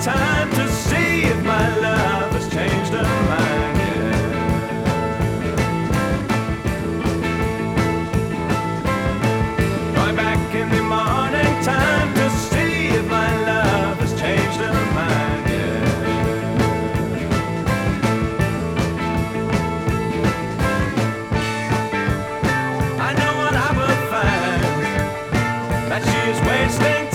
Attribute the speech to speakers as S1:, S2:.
S1: time to see if my love has changed her mind. Yeah. Going back in the morning time to see if my love has changed her mind. Yeah. I know what I will find, that she is wasting